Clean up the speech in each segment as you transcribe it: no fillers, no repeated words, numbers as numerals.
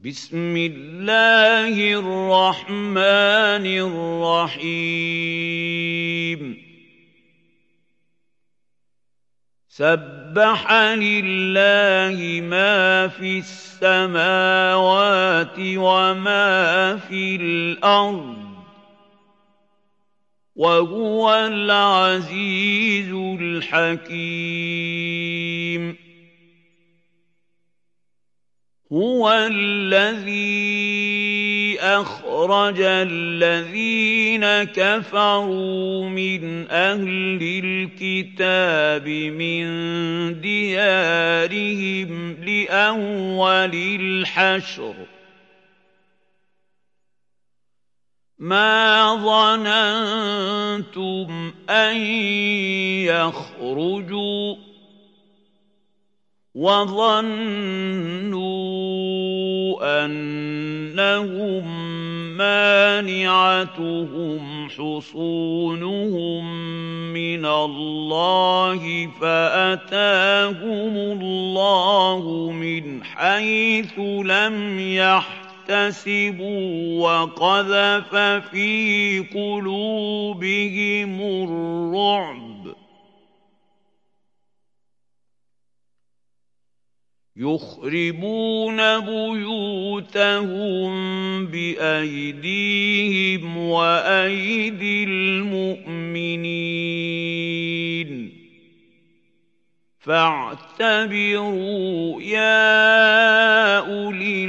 بسم الله الرحمن الرحيم سبح لله ما في السماوات وما في الأرض وهو العزيز الحكيم هو الذي أخرج الذين كفروا من أهل الكتاب من ديارهم لأول الحشر ما ظننتم أن يخرجوا وظنوا أنهم مانعتهم حصونهم من الله فأتاهم الله من حيث لم يحتسبوا وقذف في قلوبهم الرعب يخربون بيوتهم بأيديهم وأيدي المؤمنين فاعتبروا يا أولي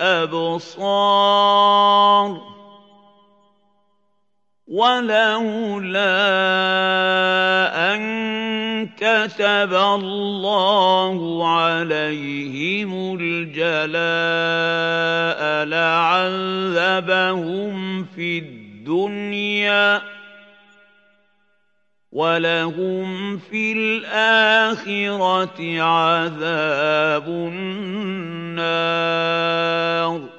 الأبصار ولولا أن كتب الله عليهم الجلاء لعذبهم في الدنيا ولهم في الآخرة عذاب النار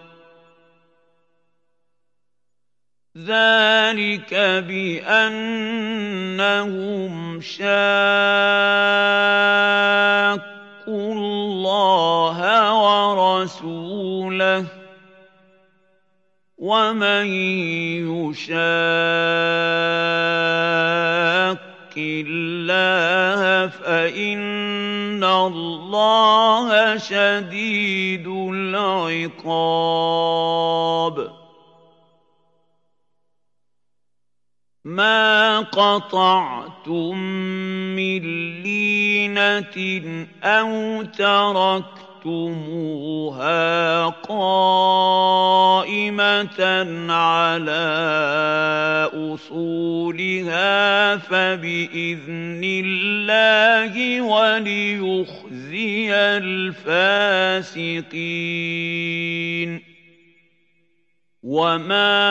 ذلك بأنهم شاقوا الله ورسوله ومن يشاق الله فإن الله شديد العقاب ما قطعتم من لينة أو تركتموها قائمة على أصولها فبإذن الله وليخزي الفاسقين وما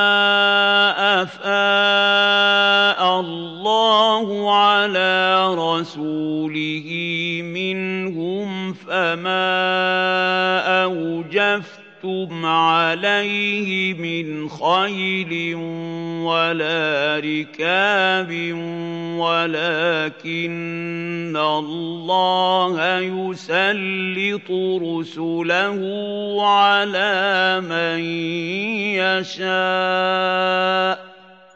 أفاء الله على رسوله منهم فما أوجفتم عليه من خيل ولا ركاب ولكن الله يسلط رسله على من يشاء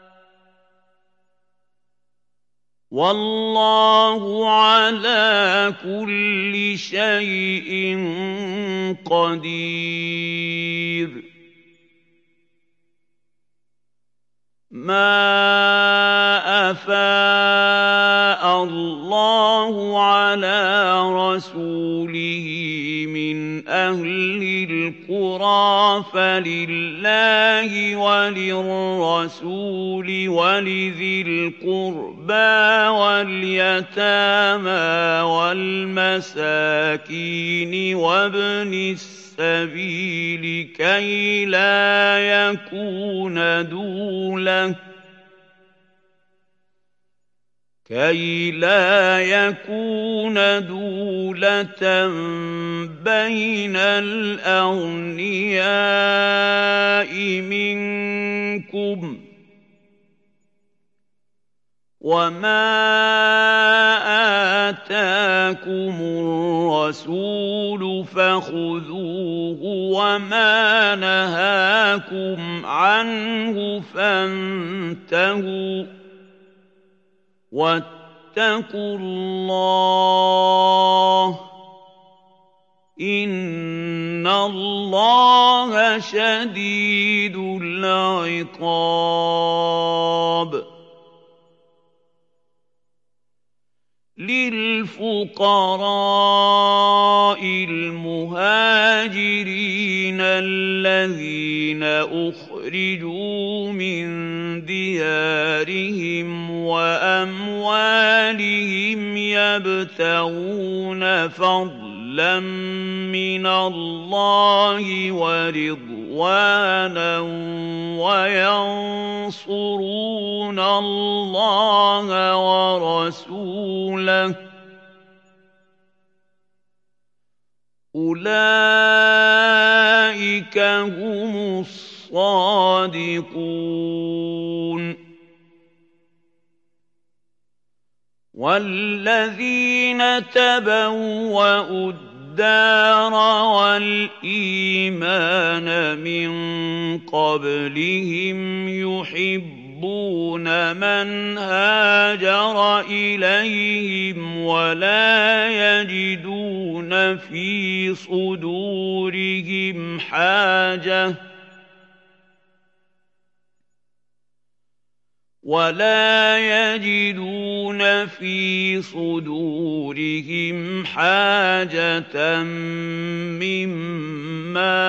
والله على كل شيء قدير ما أفاء الله على رسوله من أهل القرى فلله وللرسول ولذي القربى واليتامى والمساكين وابن السبيل كي لا يكون دولة بين الأغنياء منكم وَمَا آتَاكُمُ الرَّسُولُ فَخُذُوهُ وَمَا نَهَاكُمْ عَنْهُ فَانتَهُوا ۚ وَاتَّقُوا اللَّهَ ۖ إِنَّ اللَّهَ شَدِيدُ الْعِقَابِ. لِلْفُقَرَاءِ الْمُهَاجِرِينَ الَّذِينَ أُخْرِجُوا مِن دِيَارِهِمْ وَأَمْوَالِهِمْ يَبْتَغُونَ فَضْلًا مِّنَ اللَّهِ وَرِضْوَانًا وَيَنصُرُونَ اللَّهَ وَرَسُولَهُ ۚ أُولَٰئِكَ هُمُ الصَّادِقُونَ. وَالَّذِينَ تَبَوَّءُوا الدَّارَ وَالْإِيمَانَ مِن قَبْلِهِمْ يُحِبُّونَ مَنْ هَاجَرَ إِلَيْهِمْ وَلَا يَجِدُونَ فِي صُدُورِهِمْ حَاجَةً مِّمَّا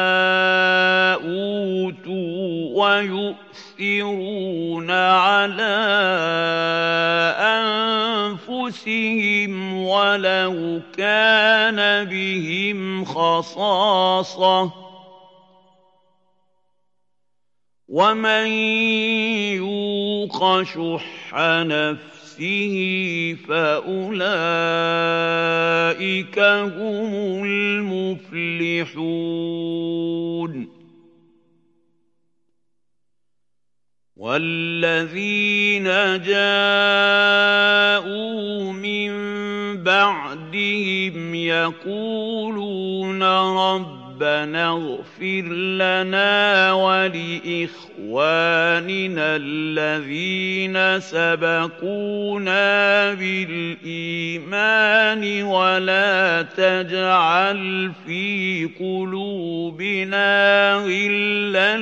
أُوتُوا وَيُؤْثِرُونَ عَلَىٰ أَنفُسِهِمْ وَلَوْ كَانَ بِهِمْ خَصَاصَةٌ ۚ وَمَن يُوقَ شُحَّ نَفْسِهِ فَأُولَٰئِكَ هُمُ الْمُفْلِحُونَ. وَالَّذِينَ جَاءُوا مِن بَعْدِهِمْ يَقُولُونَ رَبَّنَا اغْفِرْ لَنَا وَلِإِخْوَانِنَا الَّذِينَ سَبَقُونَا بِالْإِيمَانِ وَلَا تَجْعَلْ فِي قُلُوبِنَا غِلًّا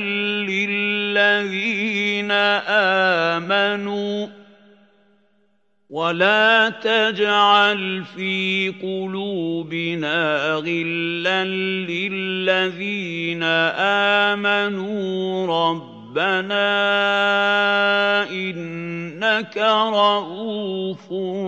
لِّلَّذِينَ آمَنُوا رَبَّنَا إِنَّكَ رَءُوفٌ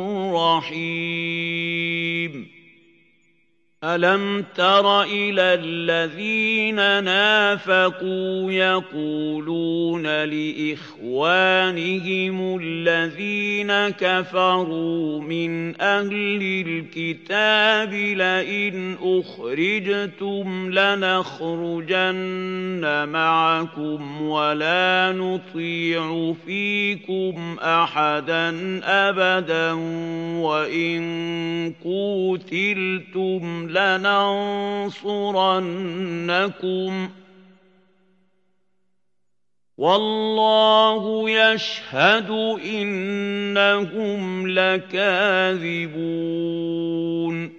رَّحِيمٌ. أَلَمْ تَرَ إِلَى الَّذِينَ نَافَقُوا يَقُولُونَ لِإِخْوَانِهِمُ الَّذِينَ كَفَرُوا مِنْ أَهْلِ الْكِتَابِ لَئِنْ أُخْرِجْتُمْ لَنَخْرُجَنَّ مَعَكُمْ وَلَا نُطِيعُ فِيكُمْ أَحَدًا أَبَدًا وَإِن قُوتِلْتُمْ لَنَنصُرَنَّكُمْ وَاللَّهُ يَشْهَدُ إِنَّهُمْ لَكَاذِبُونَ.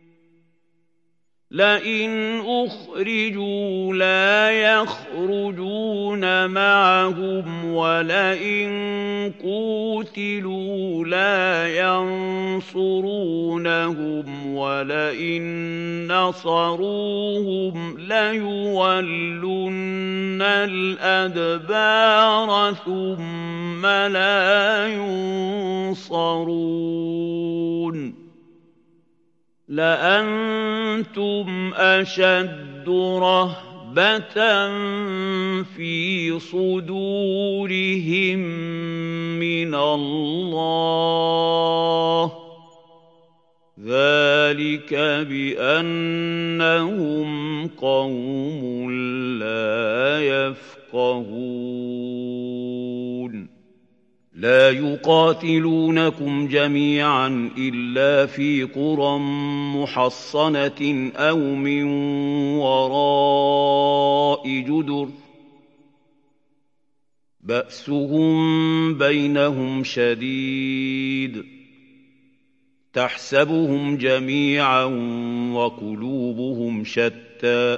لَئِنْ أُخْرِجُوا لَا يَخْرُجُونَ مَعَهُمْ وَلَئِن قُوتِلُوا لَا يَنصُرُونَهُمْ وَلَئِن نَّصَرُوهُمْ لَيُوَلُّنَّ الْأَدْبَارَ ثُمَّ لَا يُنصَرُونَ. لَأَنتُمْ أَشَدُّ رَهْبَةً فِي صُدُورِهِم مِّنَ اللَّهِ ۚ ذَٰلِكَ بِأَنَّهُمْ قَوْمٌ لَّا يَفْقَهُونَ. لا يقاتلونكم جميعا إلا في قرى محصنة أو من وراء جدر بأسهم بينهم شديد تحسبهم جميعا وقلوبهم شتى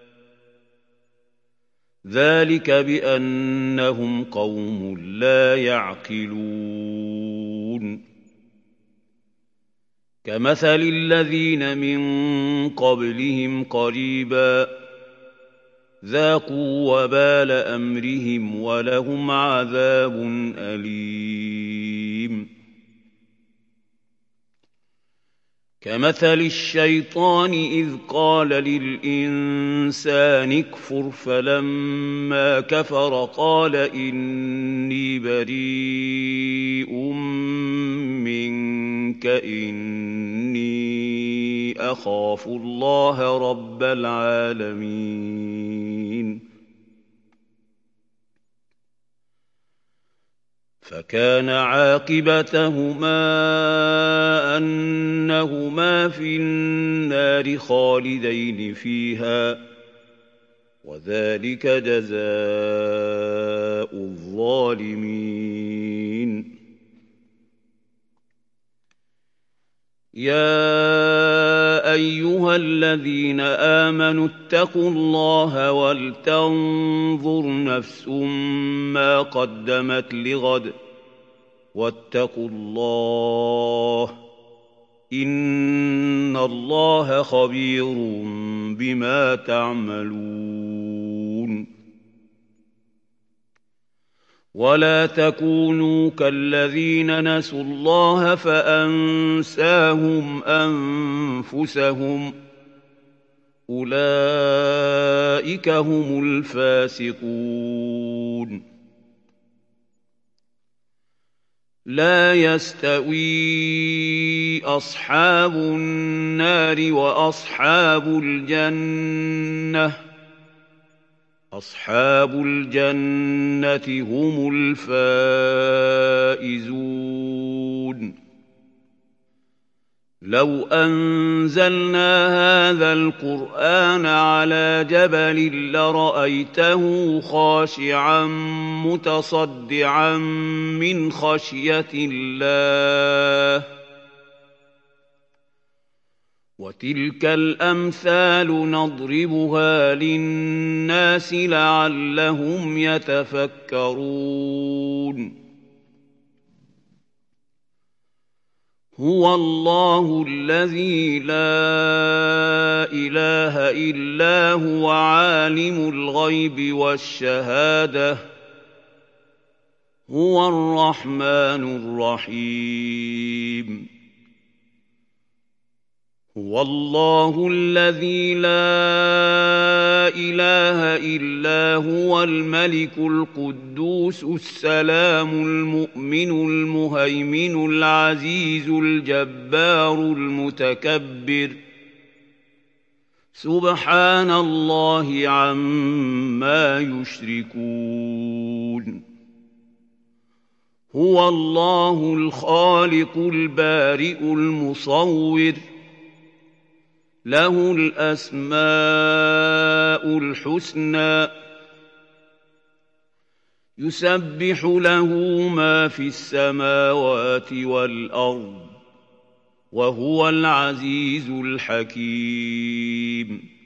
ذلك بأنهم قوم لا يعقلون كمثل الذين من قبلهم قريبا ذاقوا وبال أمرهم ولهم عذاب أليم كمثل الشيطان إذ قال للإنسان اكفر فلما كفر قال إني بريء منك إني أخاف الله رب العالمين فكان عاقبتهما أنهما في النار خالدين فيها وذلك جزاء الظالمين يا أيها الذين آمنوا اتقوا الله ولتنظر نفس ما قدمت لغد واتقوا الله إن الله خبير بما تعملون ولا تكونوا كالذين نسوا الله فأنساهم أنفسهم أولئك هم الفاسقون لا يستوي أصحاب النار وأصحاب الجنة أصحاب الجنة هم الفائزون لو أنزلنا هذا القرآن على جبل لرأيته خاشعا متصدعا من خشية الله وتلك الأمثال نضربها للناس لعلهم يتفكرون هو الله الذي لا إله إلا هو عالم الغيب والشهادة هو الرحمن الرحيم هو الله الذي لا إله إلا هو الملك القدوس السلام المؤمن المهيمن العزيز الجبار المتكبر سبحان الله عما يشركون هو الله الخالق البارئ المصور له الأسماء الحسنى يسبح له ما في السماوات والأرض وهو العزيز الحكيم